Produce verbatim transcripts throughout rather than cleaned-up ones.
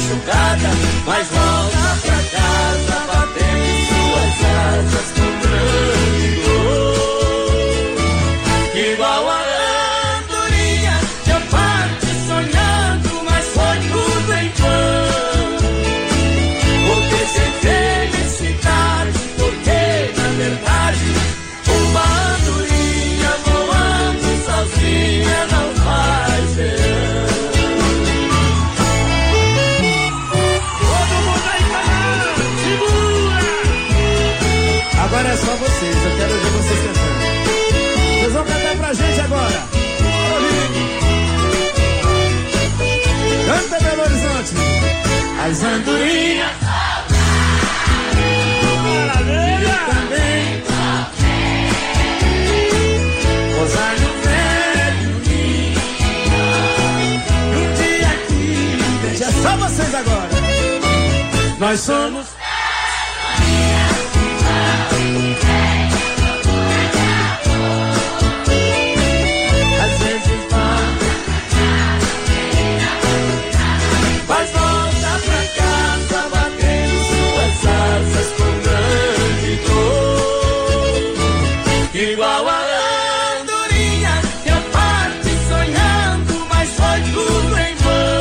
machucada, mas volta pra casa batendo suas asas com grande dor. Igual a andorinha que eu parte sonhando, mas foi tudo em vão. Porque sem felicidade, porque na verdade uma andorinha voando sozinha não faz verão. Todo mundo aí falando, segura! Agora é só vocês, eu quero ver vocês cantando. Vocês vão cantar pra gente agora. Canta Belo Horizonte. As andorinhas Maravilha! E também pousar no velho ninho. Um dia aqui, gente, é só vocês agora. nós somos às vezes vamos, mas volta pra casa batendo suas asas com grande dor. Igual a andorinha que eu parte sonhando, mas foi tudo em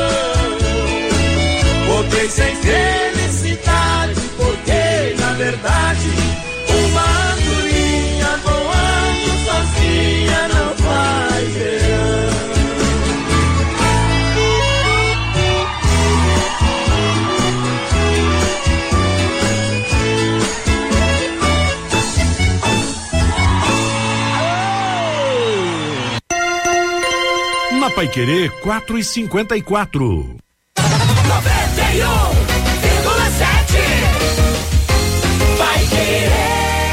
vão. Voltei sem felicidade, porque na verdade uma andorinha voando sozinha não faz verão. Na Paiquerê quatro e cinquenta e quatro. noventa e um vírgula sete Paiquerê.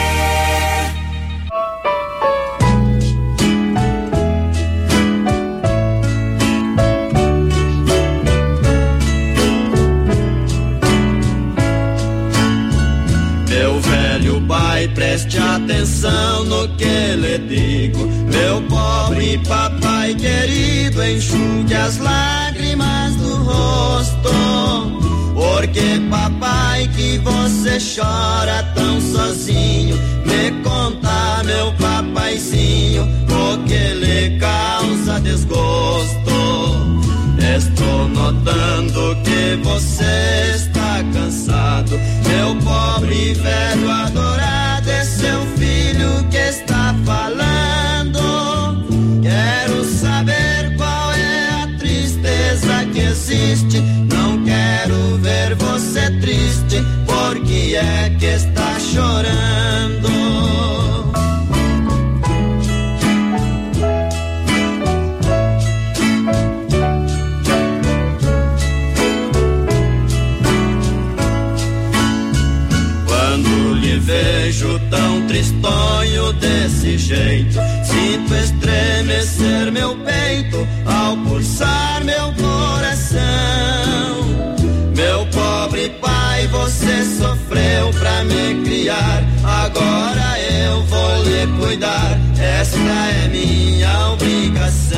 Meu velho pai, preste atenção no que lhe digo. Meu pobre papai querido, enxugue as lágrimas do rosto. Porque papai, que você chora tão sozinho, me conta, meu papaizinho, o que lhe causa desgosto. Estou notando que você está cansado, meu pobre velho adorado, é seu filho que está falando. Quero saber qual é a tristeza que existe, não quero ver você triste, porque é que está chorando. Vejo tão tristonho desse jeito, sinto estremecer meu peito ao pulsar meu coração. Meu pobre pai, você sofreu pra me criar, agora eu vou lhe cuidar, esta é minha obrigação.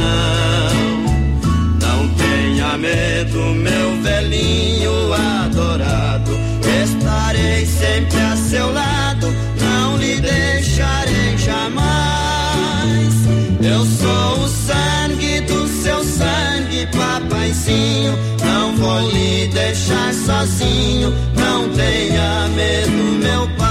Não tenha medo, meu velhinho adorado, estarei sempre a seu lado, não lhe deixarei jamais. Eu sou o sangue do seu sangue, papaizinho, não vou lhe deixar sozinho, não tenha medo, meu pai.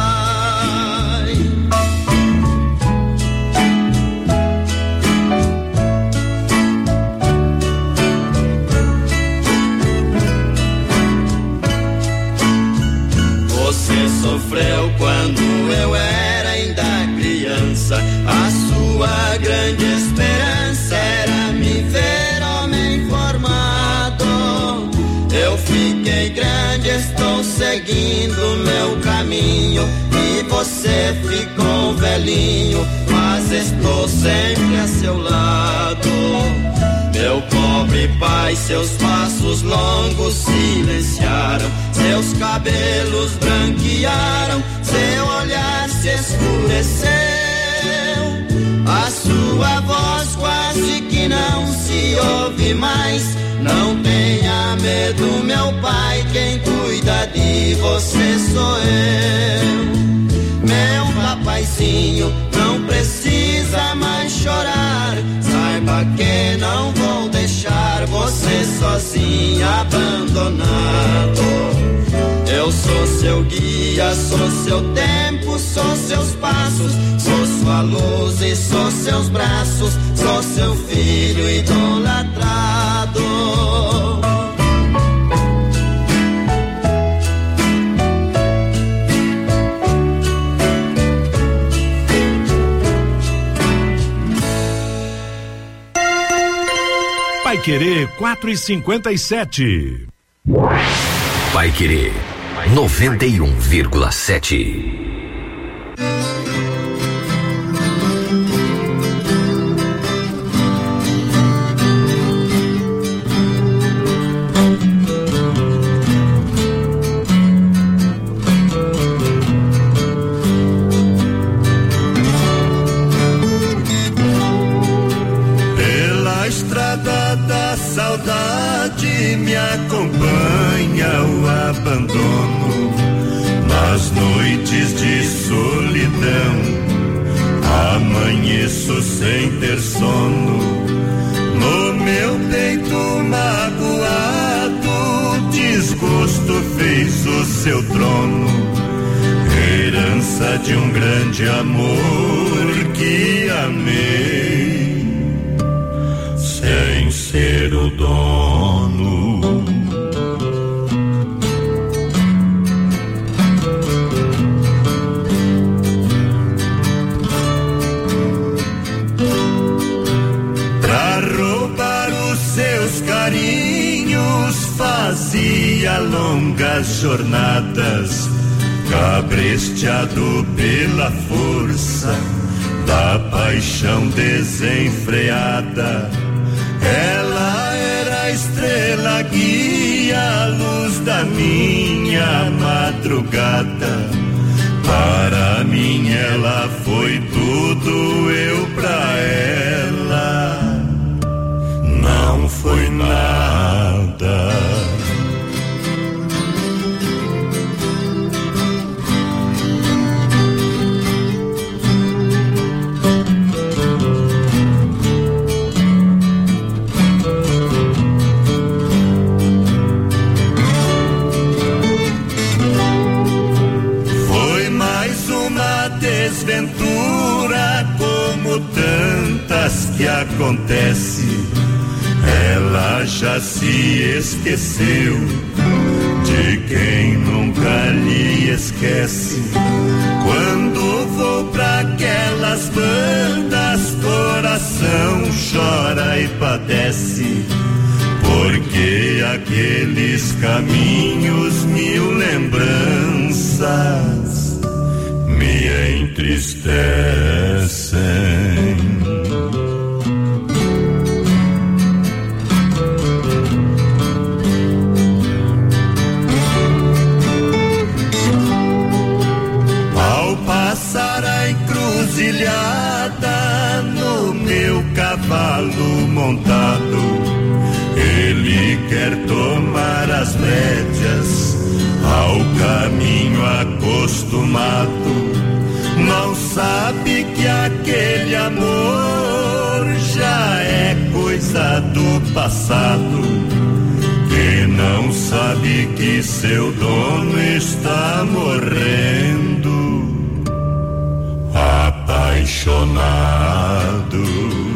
Você sofreu quando eu era ainda criança, a sua grande esperança era me ver homem formado. Eu fiquei grande, estou seguindo meu caminho, e você ficou velhinho, mas estou sempre a seu lado. Meu pobre pai, seus passos longos silenciaram, seus cabelos branquearam, seu olhar se escureceu, a sua voz quase que não se ouve mais. Não tenha medo, meu pai, ali você sou eu. Meu papaizinho, não precisa mais chorar. Saiba que não vou deixar você sozinho, abandonado. Eu sou seu guia, sou seu tempo, sou seus passos, sou sua luz e sou seus braços, sou seu filho idolatrado. Paiquerê quatro e cinquenta e sete. Paiquerê noventa e um vírgula sete. Pela estrada da saudade me acompanha o abandono, nas noites de solidão amanheço sem ter sono. No meu peito magoado, desgosto fez o seu trono, herança de um grande amor que amei sem ser o dono. Pra roubar os seus carinhos fazia longas jornadas, cabresteado pela força da paixão desenfreada. Ela era a estrela guia, a luz da minha madrugada. Para mim ela foi tudo, eu pra ela não foi nada. Desventura como tantas que acontece, ela já se esqueceu de quem nunca lhe esquece. Quando vou pra aquelas bandas, coração chora e padece, porque aqueles caminhos, mil lembranças me entristecem. Ao passar a encruzilhada no meu cavalo montado, ele quer tomar as rédeas ao caminho acostumado. Não sabe que aquele amor já é coisa do passado, que não sabe que seu dono está morrendo apaixonado.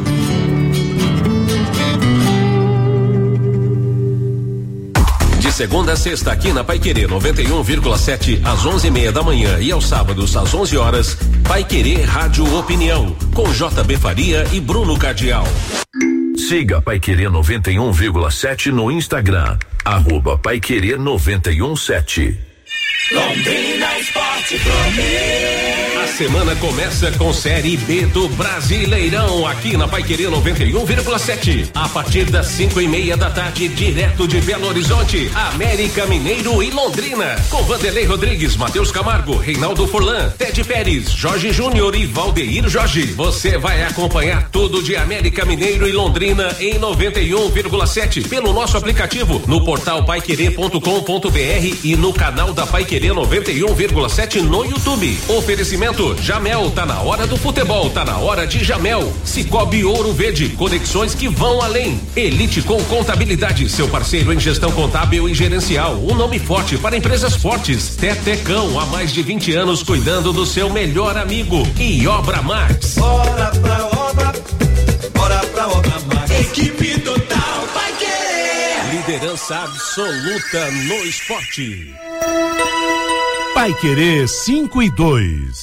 Segunda a sexta aqui na Paiquerê noventa e um vírgula sete às onze e meia da manhã e aos sábados às onze horas. Paiquerê Rádio Opinião com J B Faria e Bruno Cardial. Siga Paiquerê noventa e um vírgula sete no Instagram, arroba Paiquerê noventa e um sete. Londrina Esporte Clube. A semana começa com Série B do Brasileirão, aqui na Paiquerê noventa e um vírgula sete. A partir das cinco e meia da tarde, direto de Belo Horizonte, América Mineiro e Londrina. Com Vanderlei Rodrigues, Matheus Camargo, Reinaldo Furlan, Ted Pérez, Jorge Júnior e Valdeir Jorge. Você vai acompanhar tudo de América Mineiro e Londrina em noventa e um vírgula sete pelo nosso aplicativo, no portal paiquerê ponto com ponto br e no canal da Paiquerê noventa e um vírgula sete no YouTube. Oferecimento Jamel, tá na hora do futebol, tá na hora de Jamel. Cicobi Ouro Verde, conexões que vão além. Elite com Contabilidade, seu parceiro em gestão contábil e gerencial, um nome forte para empresas fortes. Tetecão, há mais de vinte anos cuidando do seu melhor amigo. E Obra Max. Bora pra obra, bora pra Obra Max. Equipe total vai querer. Liderança absoluta no esporte. Paiquerê cinco e dois.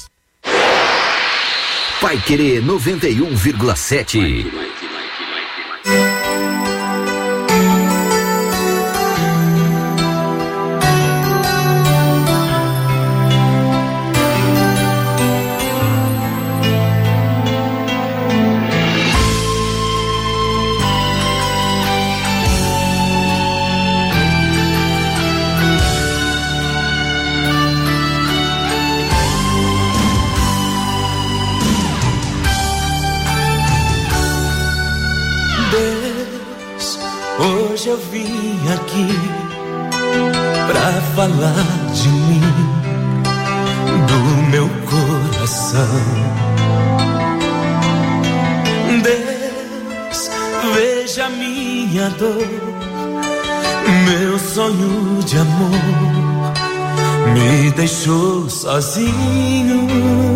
Paiquerê noventa e um vírgula sete. Hoje eu vim aqui pra falar de mim, do meu coração. Deus, veja minha dor, meu sonho de amor me deixou sozinho.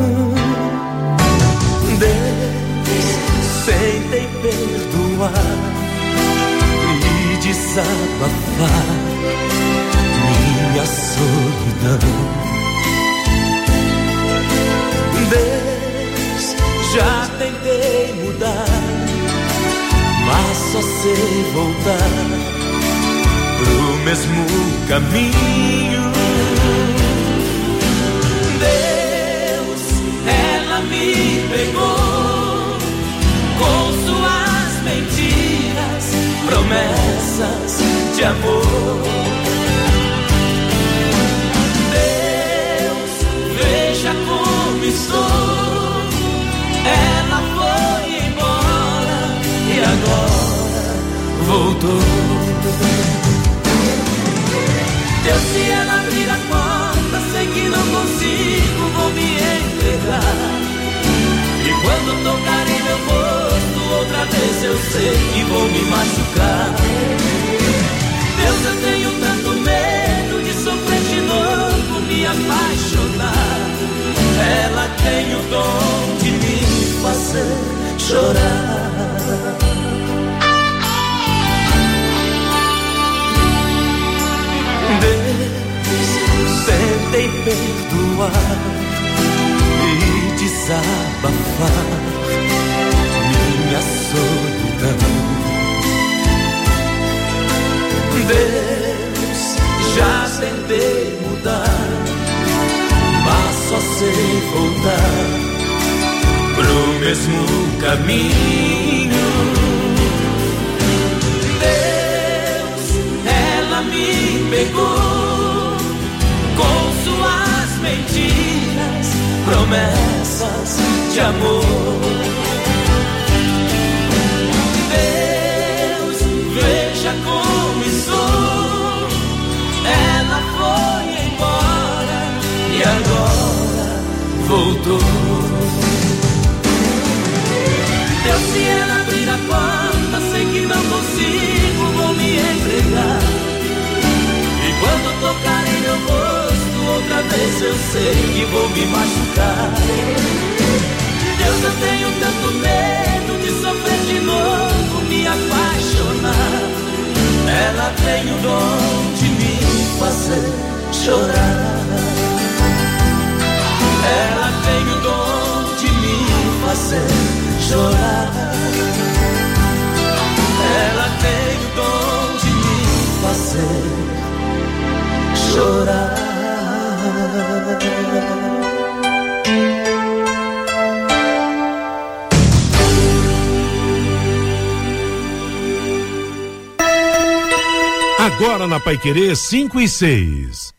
Deus, tentei perdoar, desabafar minha solidão. Deus, já tentei mudar, mas só sei voltar pro mesmo caminho. Deus, ela me pegou com suas mentiras, promessas de amor. Deus, veja como estou. Ela foi embora e agora voltou. Deus, se ela abrir a porta, sei que não consigo, vou me entregar. E quando tocar em meu rosto outra vez, eu sei que vou me machucar. Deus, eu tenho tanto medo de sofrer de novo, me apaixonar. Ela tem o dom de me fazer chorar. Deus, tentei perdoar e desabafar minha solidão. Deus, já tentei mudar, mas só sei voltar pro mesmo caminho. Deus, ela me pegou com suas mentiras, promessas de amor. Deus, veja como estou. Ela foi embora e agora voltou. Deus, se ela abrir a porta, sei que não consigo, vou me entregar. E quando tocar em meu rosto outra vez, eu sei que vou me machucar. Deus, eu tenho tanto medo de sofrer de novo, me apaixonar. Ela tem o dom de me fazer chorar. Ela tem o dom de me fazer chorar. Ela tem o dom de me fazer chorar. Agora na Paiquerê cinco e seis.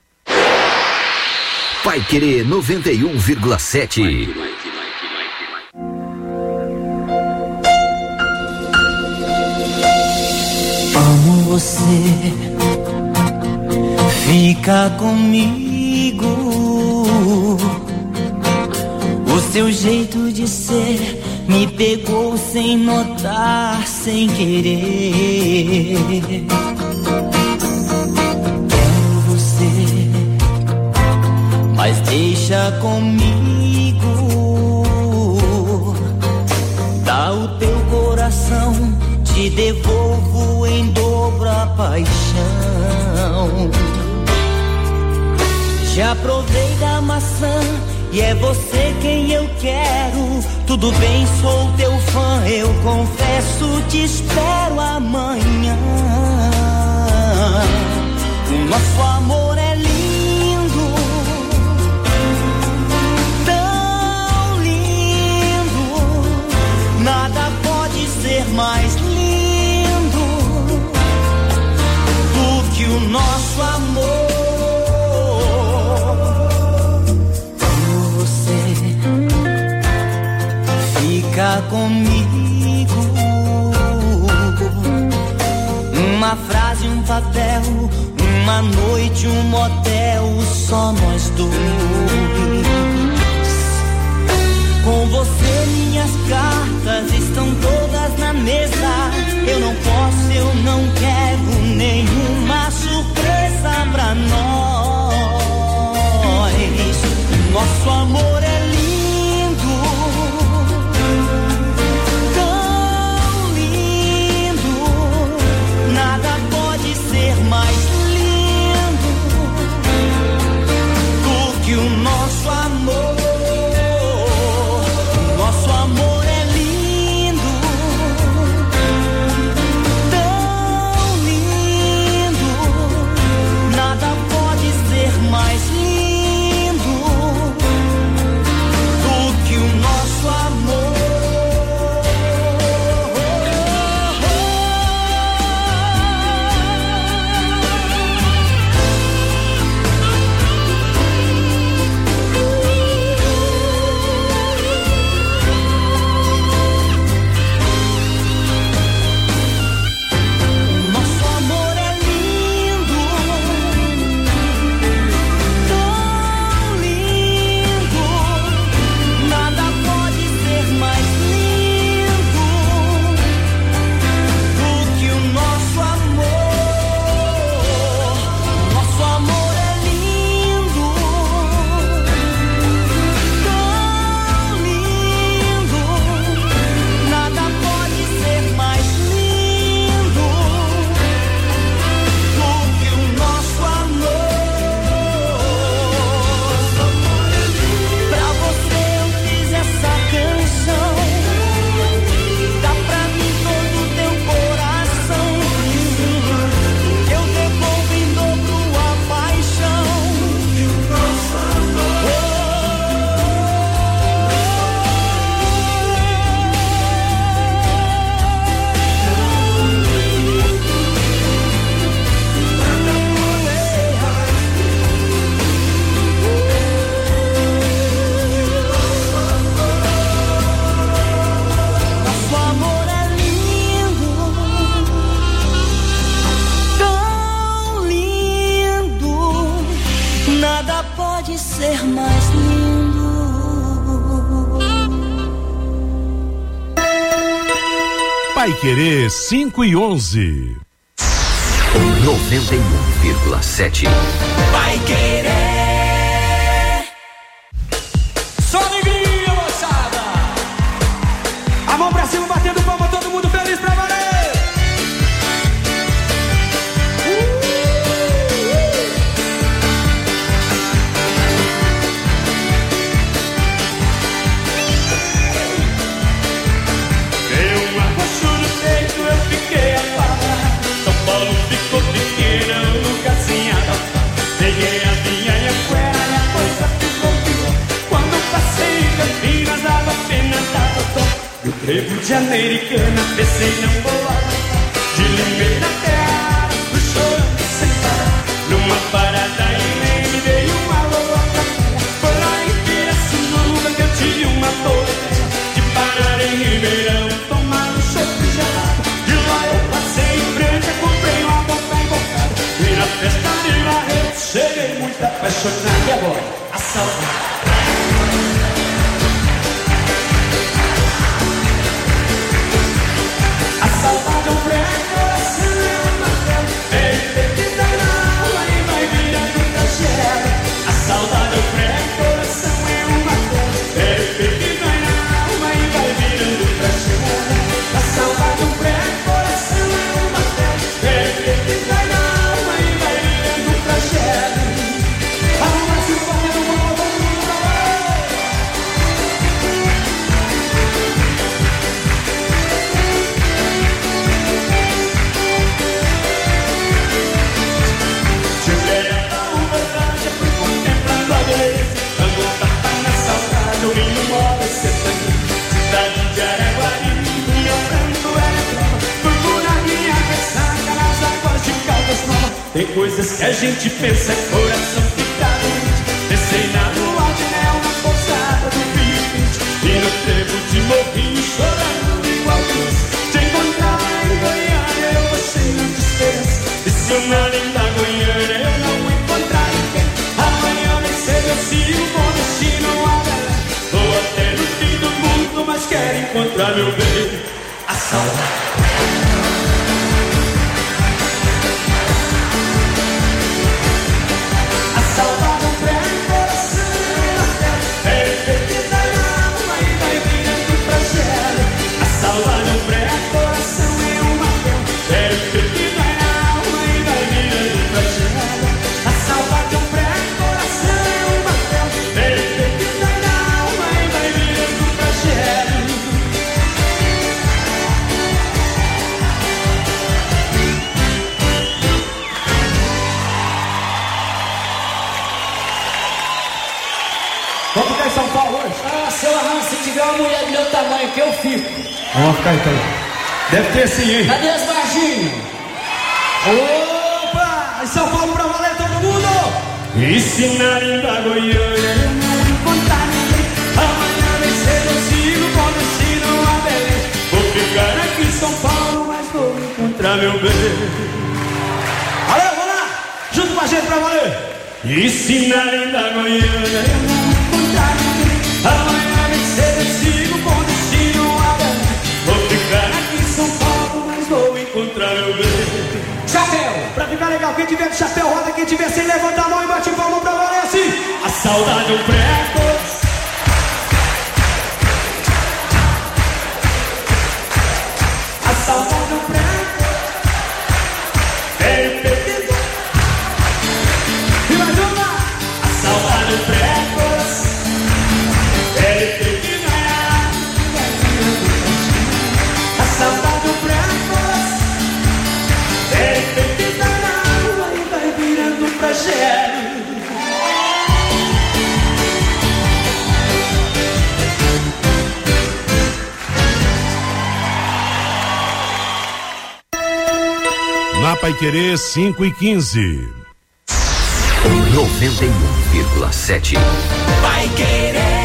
Paiquerê noventa e um vírgula sete. Amo você, fica comigo. O seu jeito de ser me pegou sem notar, sem querer. Quero você, mas deixa comigo. Dá o teu coração, te devolvo em dobro a paixão. Já provei da maçã e é você quem eu quero. Tudo bem, sou teu fã, eu confesso, te espero amanhã. O nosso amor é lindo, tão lindo. Nada pode ser mais lindo do que o nosso amor. Fica comigo. Uma frase, um papel, uma noite, um motel, só nós dois. Com você minhas cartas estão todas na mesa. Eu não posso, eu não quero nenhuma surpresa pra nós. Nosso amor é lindo, mais lindo do que o nosso amor. Nosso amor é lindo, tão lindo. Nada pode ser mais lindo do que o nosso amor. Paiquerê cinco e onze. noventa e um vírgula sete. Paiquerê. Só alegria, moçada. A mão pra cima, batendo palma, todo mundo feliz pra valer. Trevo de Americana, pensei não voar. De Limeira até a do choro uma parada e nem me dei uma louca. Foi lá em Pirassununga que eu tive uma boa ideia de parar em Ribeirão, tomar um chope gelado. De lá eu passei em frente, comprei uma bomba embocada. E na festa de Barreto cheguei muito apaixonado. E agora? A saudade. A saudade é um prego, coração é uma tela. Vem, que dá na alma e vai virando tragédia. A saudade é um prego, coração é uma tela. Vem, que dá na alma e vai virando tragédia. A saudade é um prego, coração é uma tela. Vem, que dá na alma e vai virando tragédia. Alma se vai no morro, tem coisas que a gente pensa, coração fica doente. Descei na lua de mel na pousada do Vinte e no trevo de morrinho chorando igual Deus. Te encontrar em Goiânia eu vou cheio de esperança. E se eu na linda Goiânia eu não encontrar ninguém, amanhã nem cedo eu sigo com destino a Belém. Vou até no fim do mundo, mas quero encontrar meu bem. A saudade. Saudade é um prego, coração é uma tela. Vem, que dá na alma e vai virando tragédia. A saudade é um prego, coração é uma tela. Vem, que dá na alma e vai virando tragédia. A saudade é um prego, coração é uma tela. Vem, que dá na alma e vai virando tragédia. Vamos ficar em São Paulo hoje? Ah, seu Arran, se tiver uma mulher do meu tamanho que eu fico. Vamos ficar então. Deve ter sim, hein? Cadê as Varginhas? Opa! Em São Paulo pra valer todo mundo! E se na linda Goiânia eu não encontrar ninguém, amanhã nem cedo eu sigo com destino a Belém. Vou ficar aqui em São Paulo, mas vou encontrar meu bem. Valeu, vamos lá! Junto com a gente pra valer! E se na linda Goiânia eu não encontrar ninguém, amanhã nem cedo eu sigo com destino a Belém. Vou ficar aqui em São Paulo, mas vou encontrar meu bem. Chapéu! Pra ficar legal, quem tiver de chapéu roda, quem tiver sem levanta a mão e bate palma pra valer assim. A saudade é um prego. A saudade é um prego. Vem, perdido. E mais uma! A saudade é um prego. Ele tem que ganhar. A saudade é um prego. Ele tem que ganhar. E vai virando um projeto. Na Paiquerê cinco e quinze. noventa e um vírgula sete. Paiquerê.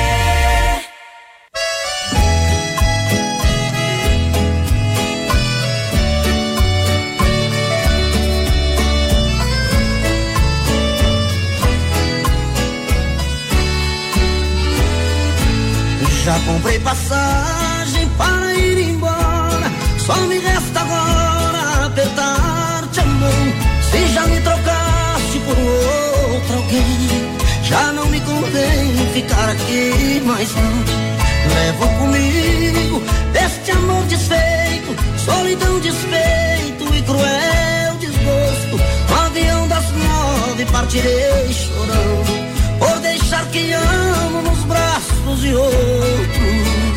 Já comprei passagem para ir embora, só me resta agora apertar-te a mão. Se já me trocaste por outro alguém, já não me convém ficar aqui mais não. Levo comigo deste amor desfeito, solidão, despeito e cruel desgosto. No avião das nove partirei chorando, por deixar quem amo nos braços de outro.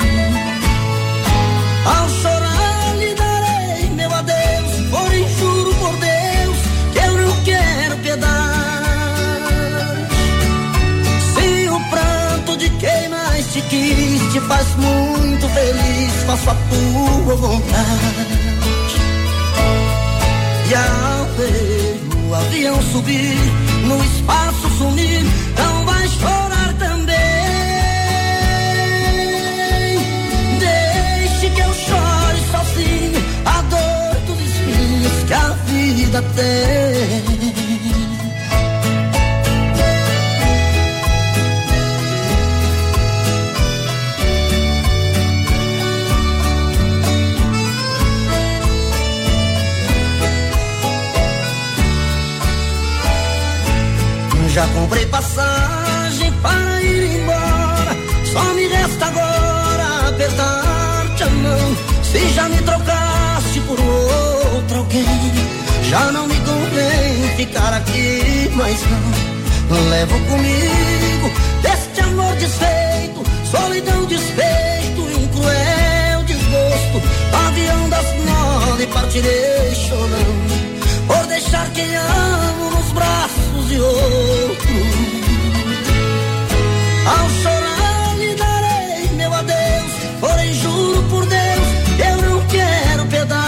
Ao chorar lhe darei meu adeus, porém juro por Deus que eu não quero piedade. Se o pranto de quem mais te quis te faz muito feliz, faço a tua vontade. E ao ver o avião subir, no espaço sumir, não vai chorar também. Deixe que eu chore sozinho a dor dos espinhos que a vida tem. Já comprei passagem para ir embora, só me resta agora apertar-te a mão. Se já me trocaste por outro alguém, já não me convém ficar aqui, mas não. Levo comigo deste amor desfeito, solidão, despeito e um cruel desgosto. Avião das nove partirei chorando, por deixar quem amo nos braços de outro. Ao chorar lhe darei meu adeus, porém juro por Deus que eu não quero piedade.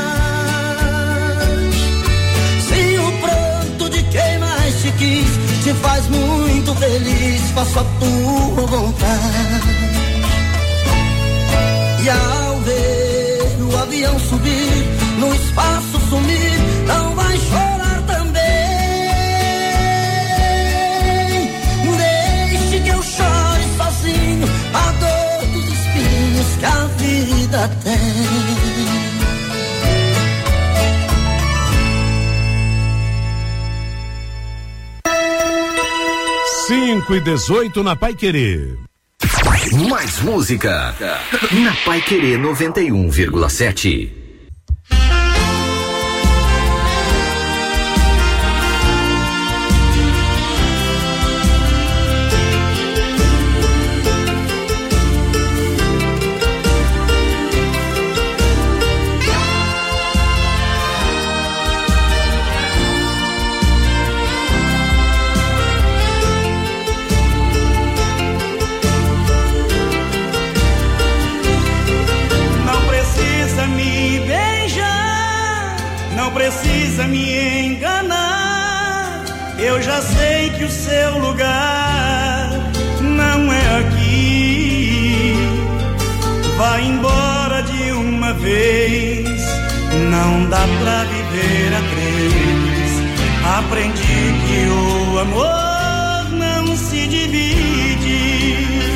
Se o pranto de quem mais te quis te faz muito feliz, faço a tua vontade. E ao ver o avião subir, no espaço sumir, não vai chorar também. Deixe que eu chore sozinho a dor dos espinhos que a vida tem. cinco e dezoito na Paiquerê. Mais música na Paiquerê noventa e um vírgula sete. Precisa me enganar, eu já sei que o seu lugar não é aqui. Vai embora de uma vez, não dá pra viver a três. Aprendi que o amor não se divide.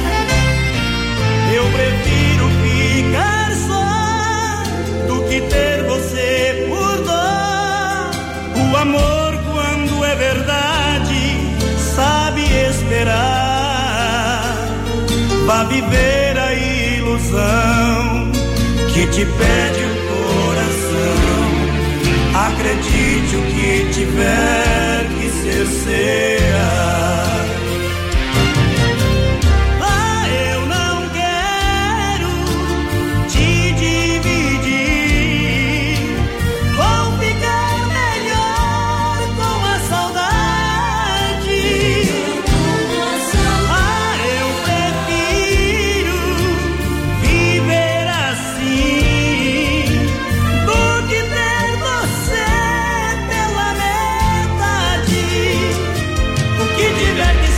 Eu prefiro ficar só do que ter você por dó. O amor, quando é verdade, sabe esperar. Vá viver a ilusão que te pede o coração. Acredite, o que tiver que ser será. Tiver que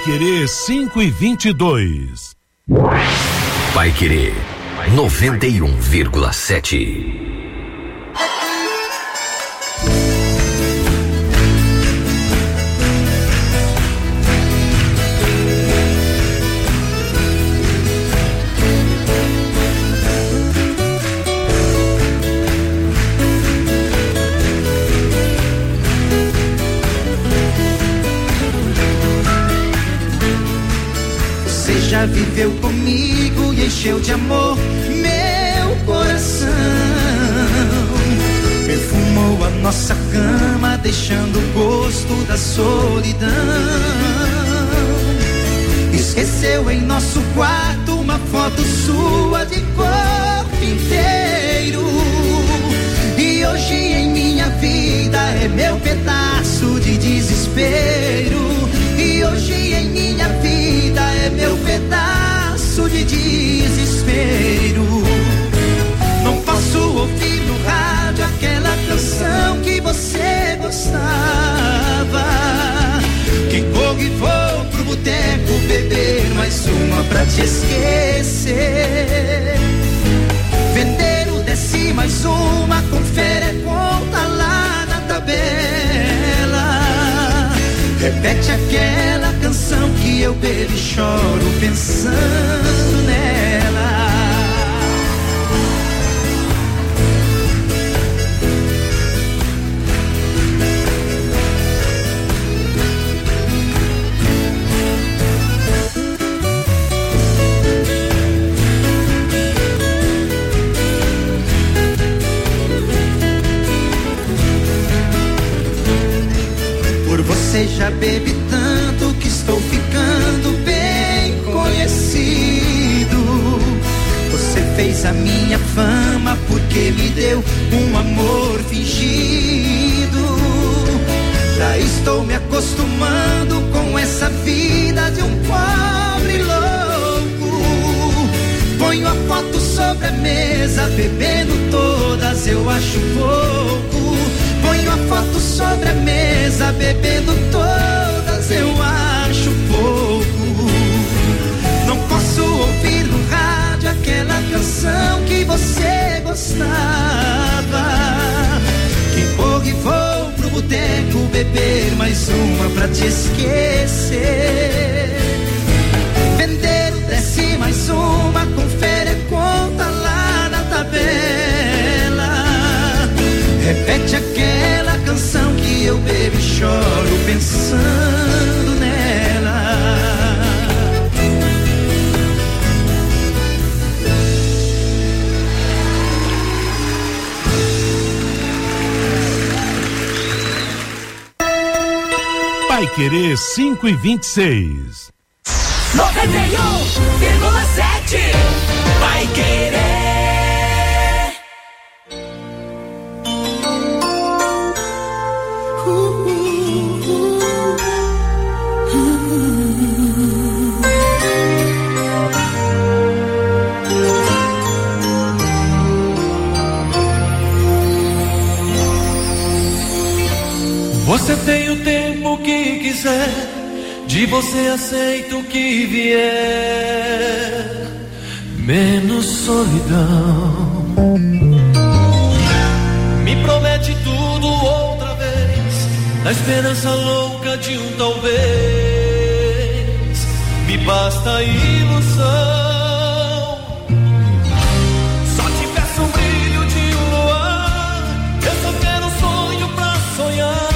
Paiquerê cinco e vinte e dois. Paiquerê noventa e um vírgula sete. Já viveu comigo e encheu de amor meu coração. Perfumou a nossa cama, deixando o gosto da solidão. Esqueceu em nosso quarto uma foto sua de corpo inteiro. E hoje em minha vida é meu pedaço de desespero. E hoje em minha vida é meu pedaço de desespero. Não posso ouvir no rádio aquela canção que você gostava. Que corro e vou pro boteco beber mais uma pra te esquecer. Vender o desce mais uma, confere a conta lá na tabela. Repete aquela canção que eu bebo e choro pensando nela. Você já bebe tanto que estou ficando bem conhecido. Você fez a minha fama porque me deu um amor fingido. Já estou me acostumando com essa vida de um pobre louco. Ponho a foto sobre a mesa, bebendo todas, eu acho pouco. Ponho a foto sobre a mesa, bebendo todas, eu acho pouco. Não posso ouvir no rádio aquela canção que você gostava. Que corro e vou pro boteco beber mais uma pra te esquecer. Vender o desce mais uma, confere a conta lá na tabela. Repete aquela canção que eu bebo e choro pensando nela. Paiquerê cinco e vinte e seis. noventa e um vírgula sete. Paiquerê. Você tem o tempo que quiser, de você aceito o que vier, menos solidão. Me promete tudo outra vez, na esperança louca de um talvez. Me basta a ilusão. Só te peço um brilho de um luar, eu só quero um sonho pra sonhar.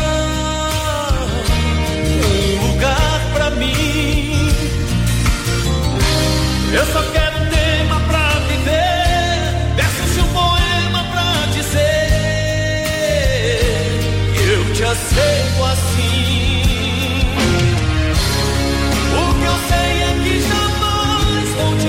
Eu só quero um tema pra viver, versos de um poema pra dizer que eu te aceito assim. O que eu sei é que jamais vou te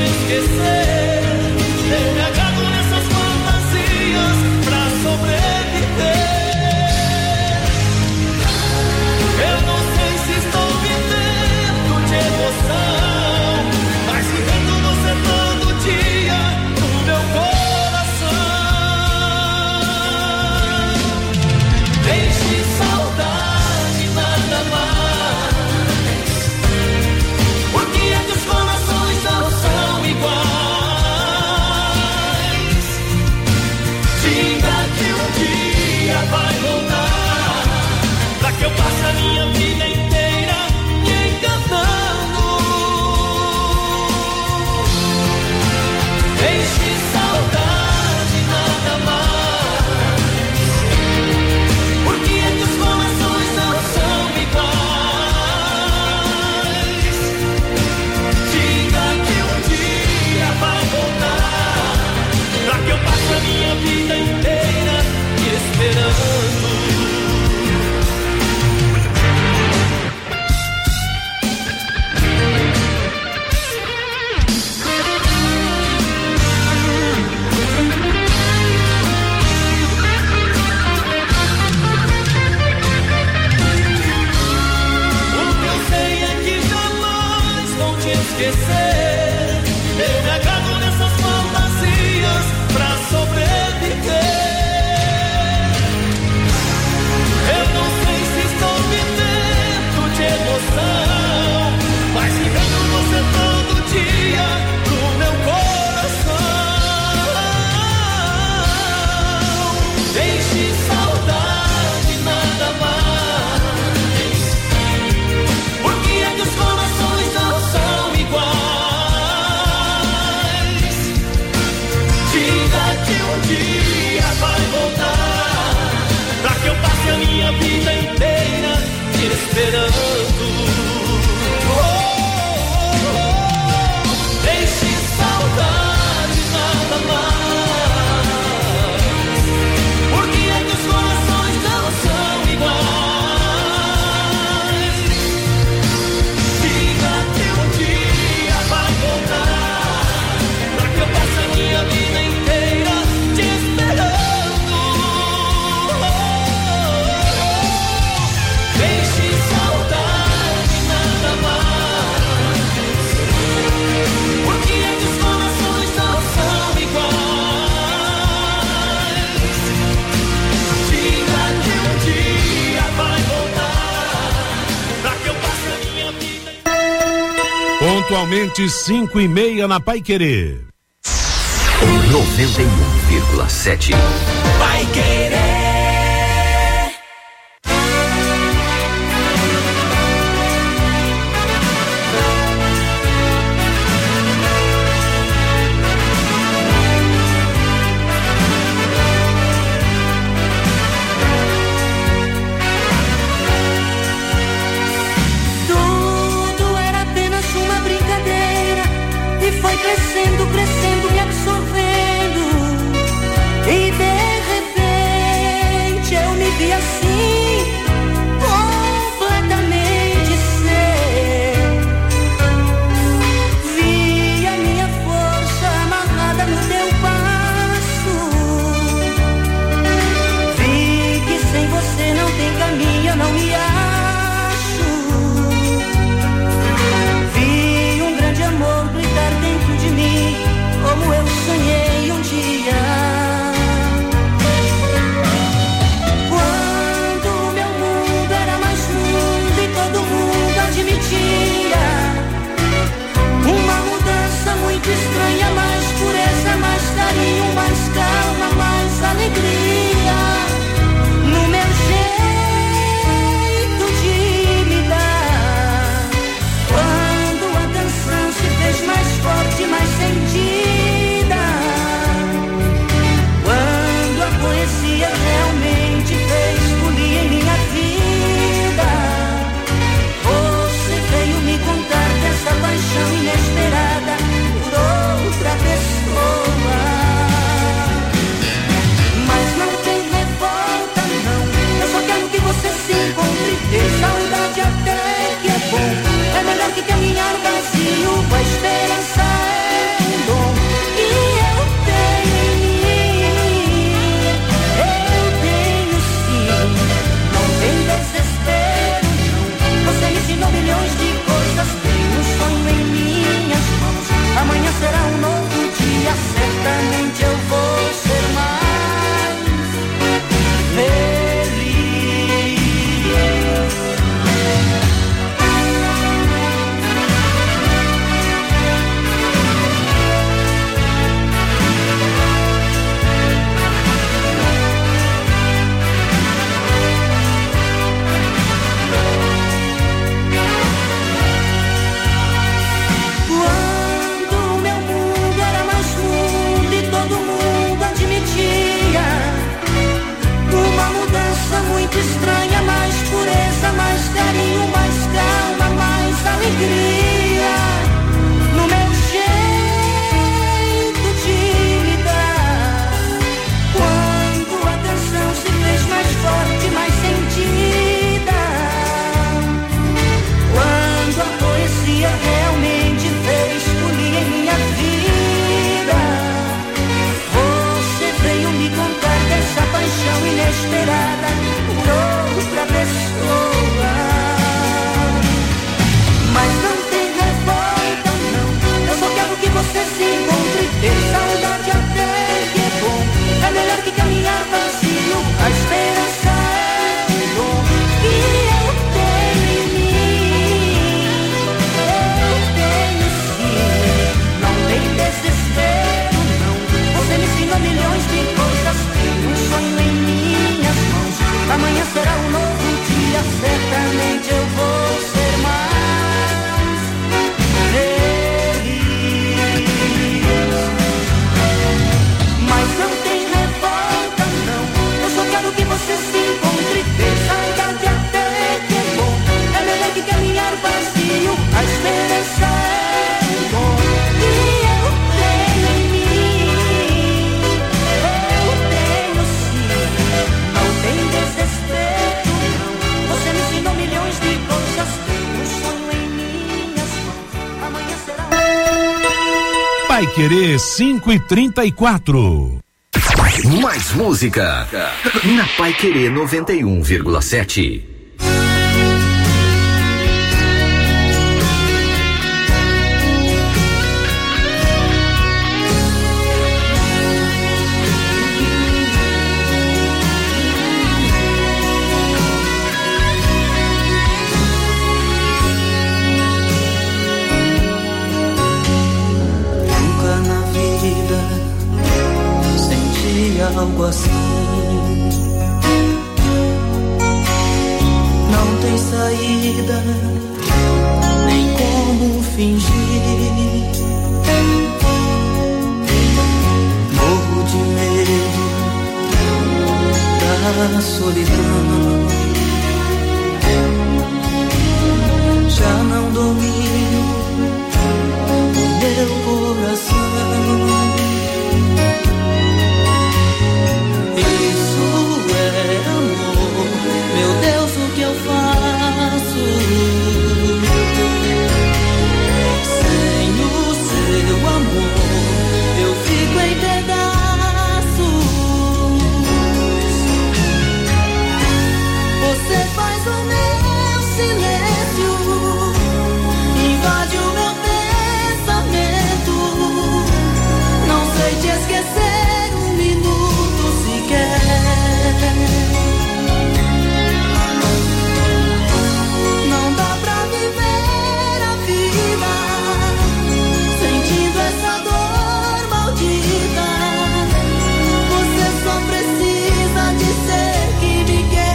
Atualmente cinco e meia na Paiquerê. noventa e um vírgula sete. Paiquerê. Foi crescendo, crescendo, me absorvendo. E de repente eu me vi assim, completamente ser. Vi a minha força amarrada no teu passo. Vi que sem você não tem caminho, eu não me acho. Vi um grande amor gritar dentro de mim, como eu sonhei um dia. Quando meu mundo era mais mundo e todo mundo admitia uma mudança muito estranha, mais pureza, mais carinho, mais calma, mais alegria no meu jeito de me dar. Quando a canção se fez mais forte, mais sentida, quando a poesia realmente fez polir em minha vida, você veio me contar dessa paixão inesperada por outra pessoa. Mas não tem revolta, não, eu só quero que você se encontre. Ter saudade até que é bom, é melhor que caminhar vazio. A esperança é um dom e eu tenho em mim, eu tenho sim. Não tem desespero, não, você me ensinou milhões de coisas. Tenho um sonho em minhas mãos, amanhã será um novo dia. Certamente eu vou ser mais feliz. Quando meu mundo era mais mundo e todo mundo admitia uma mudança muito estranha, mais pureza, mais carinho, mais calma, mais alegria no meu jeito de me dar. Quando a canção se fez mais forte, mais sentida, quando a poesia realmente fez polir em minha vida, você veio me contar dessa paixão inesperada por outra pessoa. Mas não tem revolta, não, eu só quero que você se encontre. Ter saudade até que é bom, é melhor que caminhar vazio. A esperança é um dom e eu tenho em mim, eu tenho sim. Não tem desespero, não, você me ensinou milhões de coisas. Tenho um sonho em minhas mãos, amanhã será um novo dia. Certamente eu vou ser mais feliz. Mas não tem revolta, não, eu só quero que você se encontre. Ter saudade até que é bom, é melhor que caminhar vazio. A esperança é um dom e eu tenho em mim, eu tenho sim. Não tem desespero, não, você me ensinou milhões de coisas. Tenho um sonho em minhas mãos, amanhã será um... Paiquerê cinco e trinta e quatro. Mais música na Paiquerê noventa e um vírgula sete. algo assim. Não tem saída, nem como fingir. Morro de medo da solidão. Já não domino o meu coração. Isso é amor, meu Deus, o que eu faço? Sem o seu amor, eu fico em pedaços. Você faz o meu silêncio, invade o meu pensamento. Não sei te esquecer um minuto sequer. Não dá pra viver a vida sentindo essa dor maldita. Você só precisa dizer que me quer.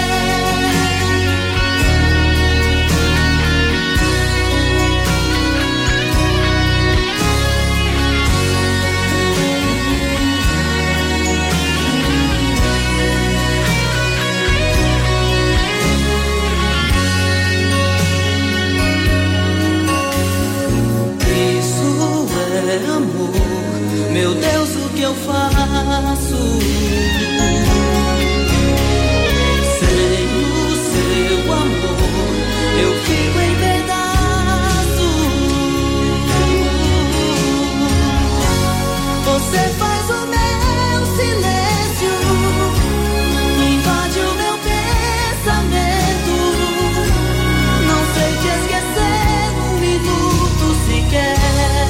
Amor, meu Deus, o que eu faço? Sem o seu amor, eu fico em pedaços. Você faz o meu silêncio, invade o meu pensamento. Não sei te esquecer um minuto sequer.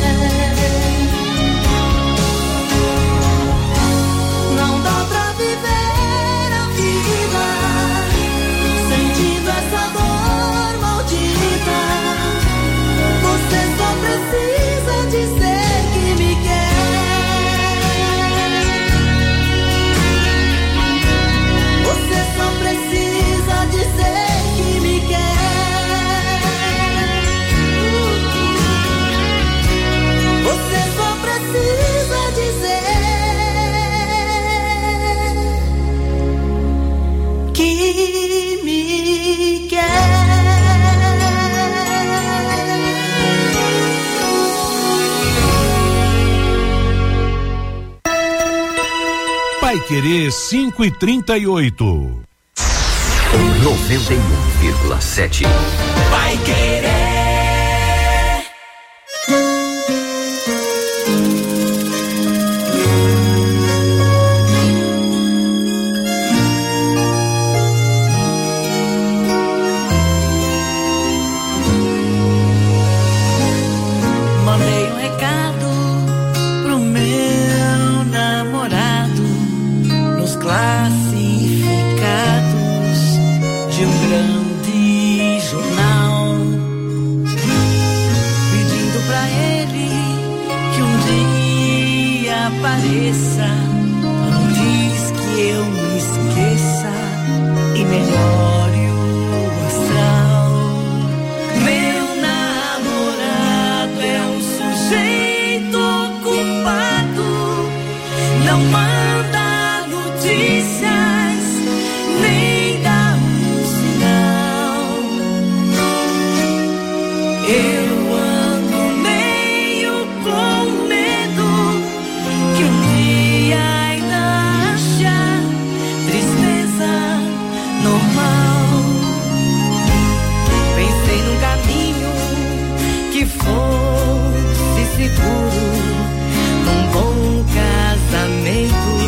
Querer cinco e trinta e oito. noventa e um vírgula sete. Vai querer. Mandei um recado pro meu namorado nos classificados de um grande jornal, pedindo pra ele que um dia apareça. Não diz que eu me esqueça e melhore o astral. Meu namorado é um sujeito ocupado, não manda notícias, nem dá um sinal. Eu ando meio com medo que um dia ainda acha tristeza normal. Pensei num caminho que fosse seguro, num bom casamento.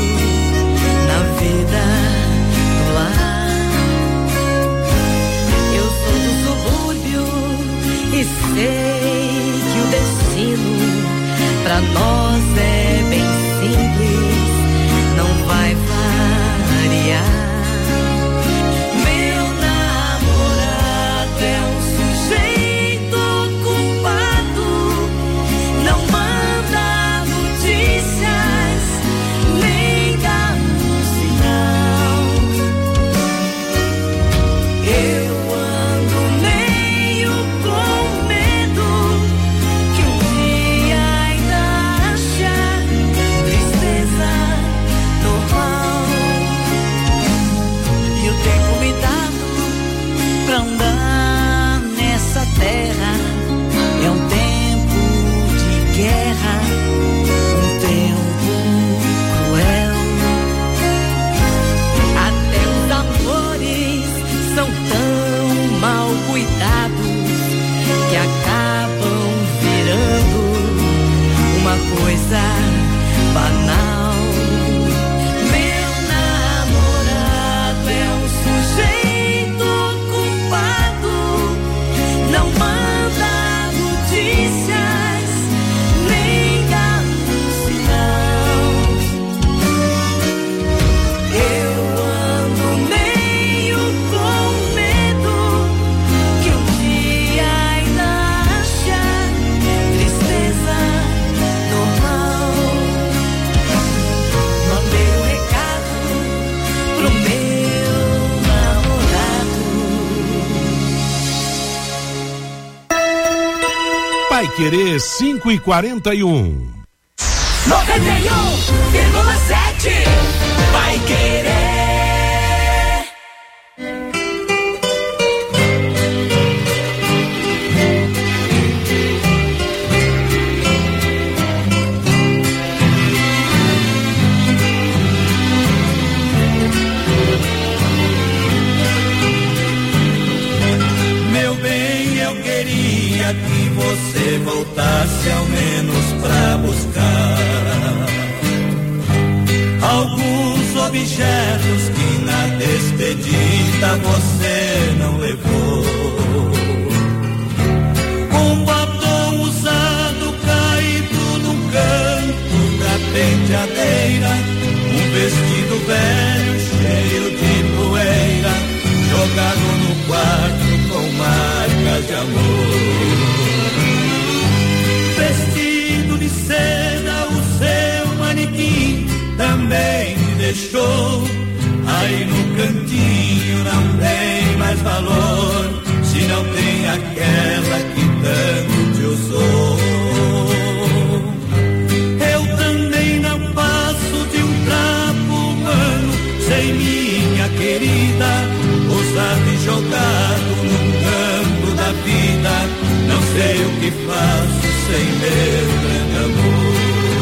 Paiquerê cinco e quarenta e um. noventa e um vírgula sete Paiquerê. Que você voltasse ao menos pra buscar alguns objetos que na despedida você não levou. Um batom usado caído num canto da penteadeira, um vestido velho cheio de poeira jogado no quarto com marcas de amor. Vestido de seda, o seu manequim também me deixou. Aí no cantinho não tem mais valor, se não tem aquela que tanto te usou. Eu também não passo de um trapo humano sem minha querida, usado e jogado num canto da vida. Não sei o que faço sem meu grande amor.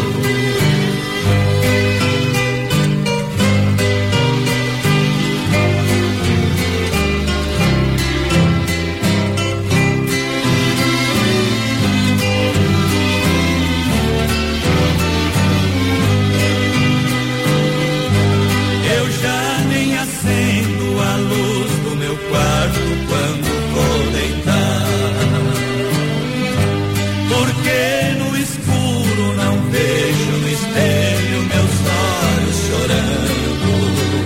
Eu já nem acendo a luz do meu quarto quando vou deitar, porque no escuro não vejo no espelho meus olhos chorando.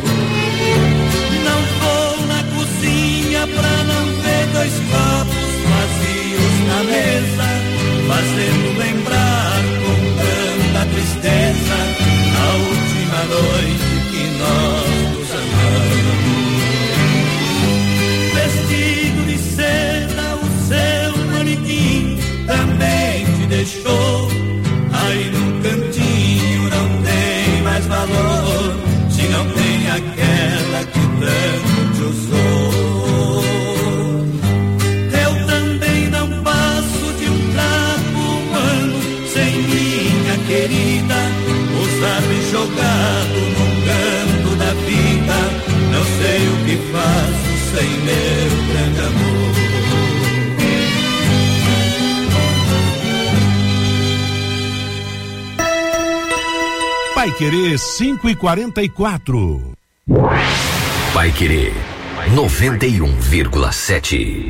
Não vou na cozinha pra não ver dois copos vazios na mesa, fazendo lembrar com tanta tristeza a última noite que nós nos amamos. Vestido de seda, o seu manequim também te deixou. Aí num cantinho não tem mais valor, se não tem aquela que tanto te usou. Eu também não passo de um trapo humano sem minha querida, usado e jogado num canto da vida. Não sei o que faço sem meu grande amor. Paiquerê cinco e quarenta e quatro. Paiquerê noventa e um vírgula sete.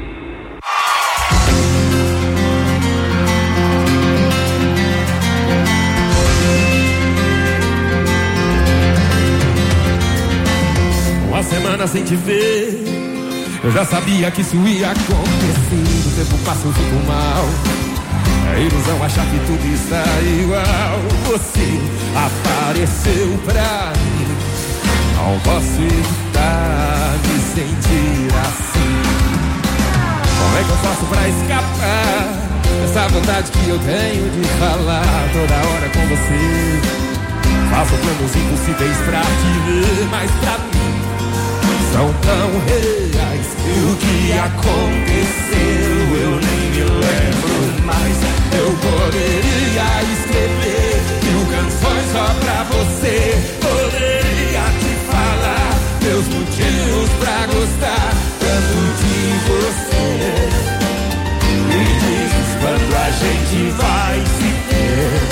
Uma semana sem te ver, eu já sabia que isso ia acontecer. O tempo passa, eu fico mal. É ilusão achar que tudo está igual. Você apareceu pra mim, não posso evitar me sentir assim. Como é que eu faço pra escapar dessa vontade que eu tenho de falar toda hora com você? Faço planos impossíveis pra te ver, mas pra mim são tão reais. O que aconteceu eu nem me lembro mais. Eu poderia escrever mil canções só pra você. Poderia te falar meus motivos pra gostar tanto de você. Me diz quando a gente vai se ter,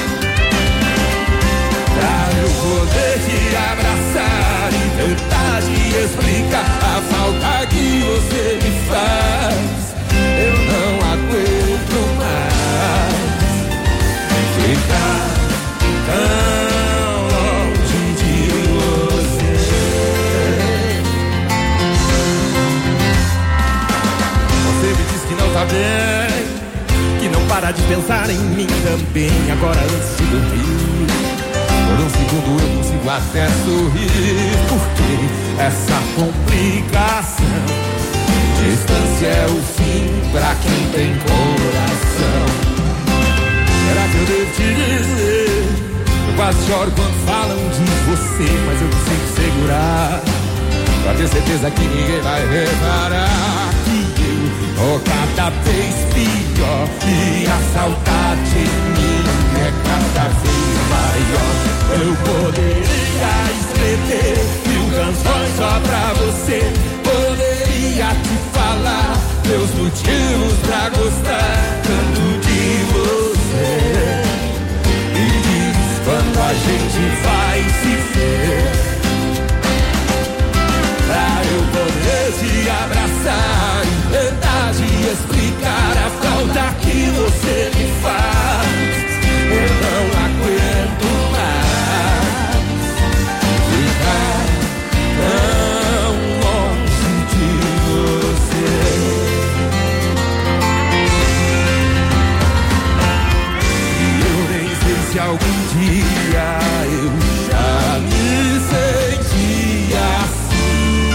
pra eu poder te abraçar e tentar te explicar a falta que você me faz. Eu não aguento mais ficar tão longe de você. Você me diz que não tá bem, que não para de pensar em mim também. Agora antes de dormir, por um segundo eu consigo até sorrir, porque essa complicação Distância é o fim pra quem tem coração. Será que eu devo te dizer? Eu quase choro quando falam de você, mas eu consigo segurar, pra ter certeza que ninguém vai reparar que eu tô cada vez pior e a saudade em mim é cada vez maior. Eu poderia escrever mil canções só pra você, poderia te falar meus motivos pra gostar tanto de você. E diz quando a gente vai se ver, pra eu poder te abraçar e tentar te explicar a falta que você me faz. Eu não aguento mais ficar tão longe de você. E eu nem sei se algum dia eu já me sentia assim.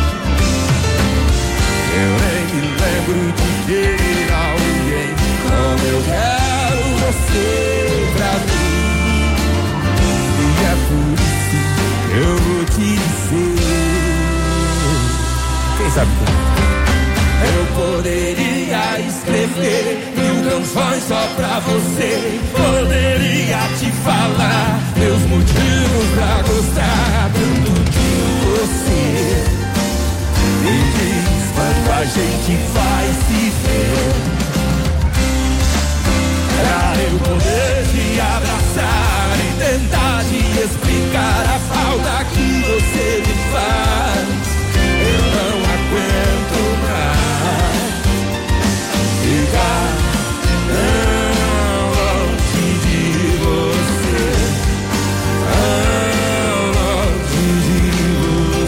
Eu nem me lembro de ter alguém como eu quero você pra mim. E é por isso que eu vou te dizer, quem sabe como? Eu poderia escrever mil canções só pra você, poderia te falar meus motivos pra gostar tanto de você. E diz quando a gente vai se ver, pra eu poder te abraçar e tentar te explicar a falta que você me faz. Eu não aguento mais ficar tão longe de você, tão longe de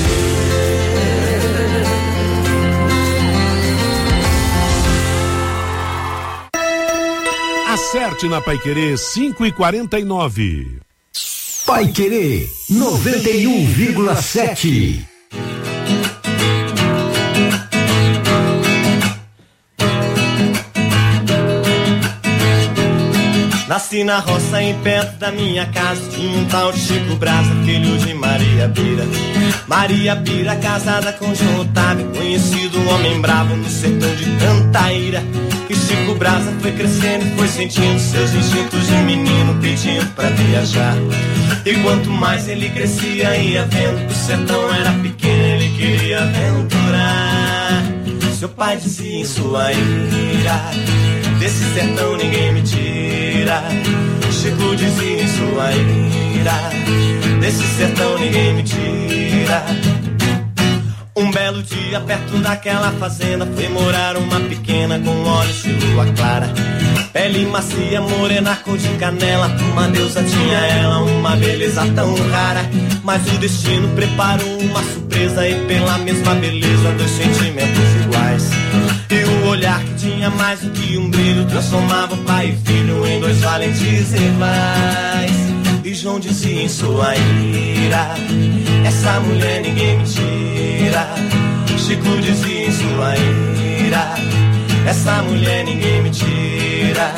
você. Acerte na Paiquerê cinco e quarenta e nove. Paiquerê noventa e um vírgula sete. Nasci na roça, em perto da minha casa, tinha um tal de Chico Brasa, filho de Maria Bira. Maria Bira, casada com João Otávio, conhecido um homem bravo no sertão de Cantaíra. E Chico Brasa foi crescendo e foi sentindo seus instintos de menino, pedindo pra viajar. E quanto mais ele crescia, ia vendo que o sertão era pequeno, ele queria aventurar. Seu pai dizia em sua ira, desse sertão ninguém me tira. Chico dizia em sua ira, desse sertão ninguém me tira. Um belo dia perto daquela fazenda foi morar uma pequena com olhos de lua clara, pele macia, morena, cor de canela. Uma deusa tinha ela, uma beleza tão rara, mas o destino preparou uma surpresa, e pela mesma beleza dois sentimentos iguais. E o olhar que tinha mais do que um brilho transformava pai e filho em dois valentes rivais. E João dizia em sua ira, essa mulher ninguém me tira. Chico dizia em sua ira, essa mulher ninguém me tira.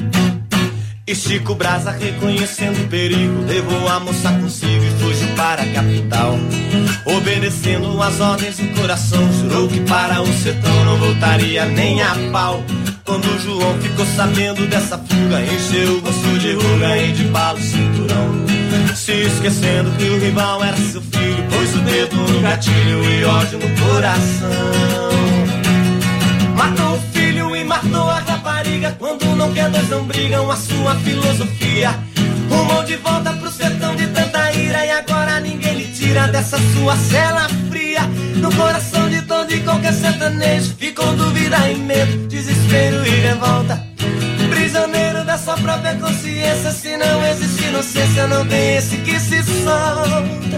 E Chico Brasa, reconhecendo o perigo, levou a moça consigo e fugiu para a capital. Obedecendo as ordens do coração, jurou que para o sertão não voltaria nem a pau. Quando João ficou sabendo dessa fuga, encheu o bolso de ruga e de bala o cinturão, se esquecendo que o rival era seu filho, pôs o dedo no gatilho e ódio no coração. Matou o filho e matou a rapariga, quando não quer dois não brigam, a sua filosofia. Rumou de volta pro sertão de tanta ira, e agora ninguém lhe tira dessa sua cela fria. No coração de todo e qualquer sertanejo ficou dúvida e medo, desespero e revolta. Prisioneiro da sua própria consciência, se não existe inocência, não tem esse que se solta.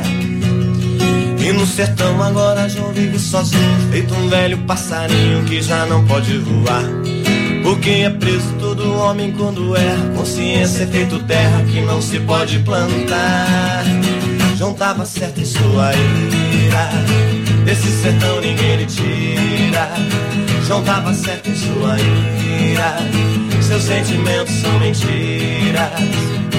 E no sertão agora João vive sozinho, feito um velho passarinho que já não pode voar. Porque é preso todo homem quando erra, consciência é feito terra que não se pode plantar. João tava certo em sua ira, Desse sertão ninguém lhe tira. João tava certo em sua ira. Seus sentimentos são mentiras.